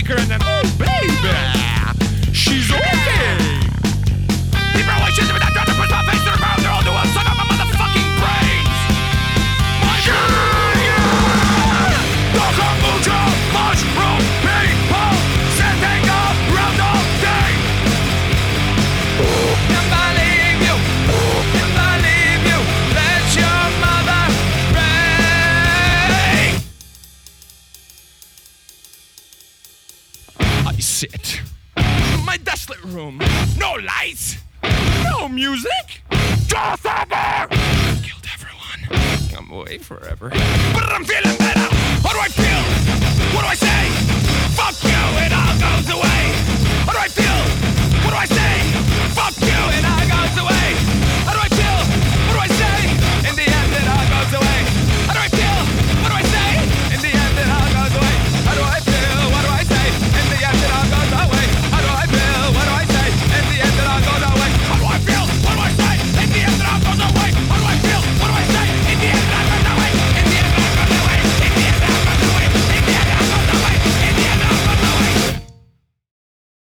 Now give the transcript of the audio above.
her and then, oh baby, she's okay. He probably shoots me with that gun to push my face to the ground. They're all doing son of my motherfucking brains. My God! The kombucha mushroom people sitting around all day. If I leave you, if I leave you, let your mother pray. I sit in my desolate room. No lights, no music, just over. Killed everyone. I'm away forever, but I'm feeling better. How do I feel?